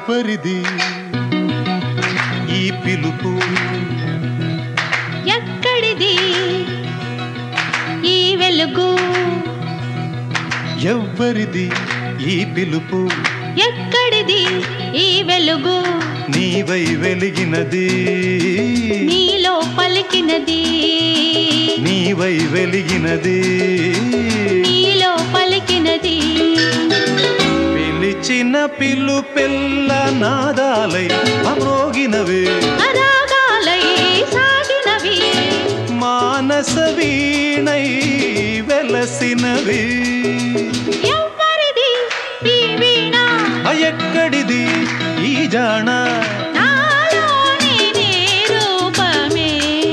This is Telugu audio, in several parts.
ఎవ్వరిది ఈ పిలుపు ఎక్కడిది ఈ వెలుగు ఎవ్వరిది ఈ పిలుపు ఎక్కడిది ఈ వెలుగు నీవై వెలిగినది నీలో పలికినది నీవై వెలిగినది నీలో పలికినది పిలిచిన పిలుపెల్ల నాదాలై అమోగినవే రాగాలై సాగినవి మానస వీణై వెలసినవి ఎవ్వరిది ఈ వీణ ఎక్కడిది ఈ జాణ నాలోని నీ రూపమే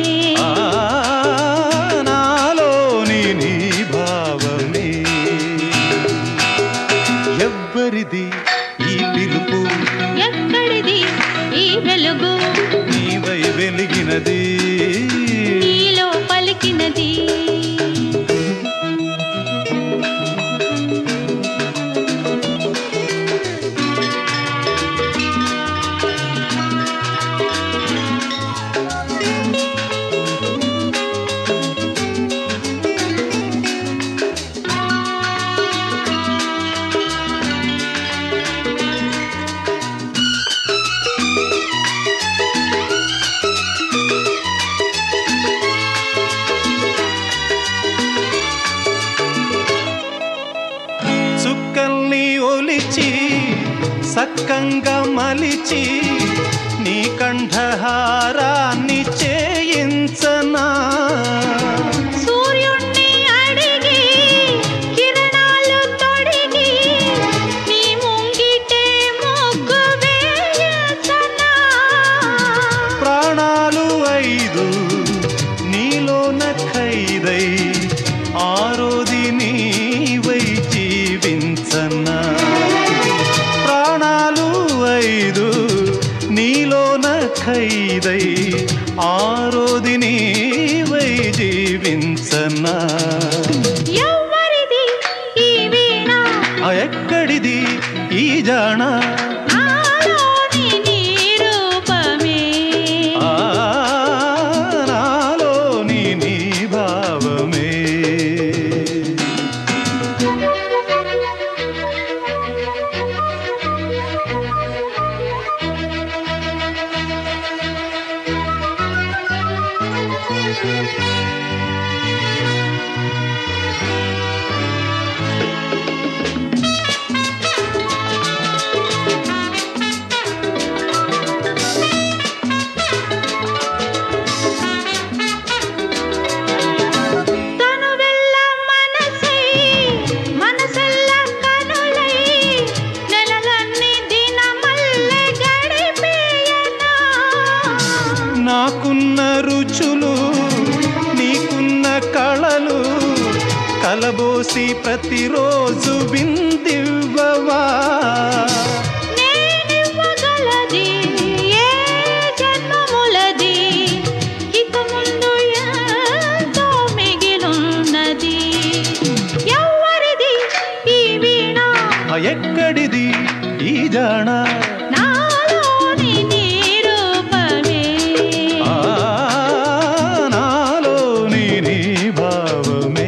నాలోని నీ భావమే ఎవ్వరిది ఈ పిలుపు ఎక్కడిది ఈ వెలుగు నీవై వెలిగినది నీలో పలికినది చుక్కల్ని ఒలిచి సక్కంగా మలిచి నీ కంఠహారాన్ని చేయించనా సూర్యుణ్ణి అడిగి కిరణాలు తొడిగి నీ ముంగిటే మొగ్గు వేయచనా ప్రాణాలు ఐదు నీలోన ఖైదై ఆరోది నీవై జీవించనా ప్రాణాలు ఐదు నీలోన ఖైదై ఆరోది నీవై జీవించనా ఎవ్వరిది ఈ వీణ ఎక్కడిది ఈ జాణ నాలోని నీ రూపమే నాలోని నీ భావమే తనువెల్ల మనసై మనసెల్ల కనులై నెలలన్నీ దినమల్లె గడిపేయనా నాకున్న రుచులు నీకున్న కళలు కలబోసి ప్రతిరోజు విందివ్వవా నేనివ్వగలది ఏ జన్మములది ఇక ముందు ఎంతో మిగిలున్నది ఎవ్వరిది ఈ వీణ ఎక్కడిది ఈ జాణ నాలోని నీ రూపమే నాలోని నీ భావమే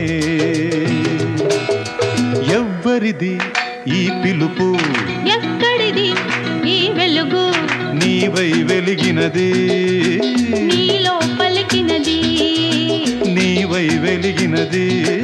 ఎవ్వరిది ఈ పిలుపు ఎక్కడిది ఈ వెలుగు నీవై వెలిగినది నీలో పలికినది నీవై వెలిగినది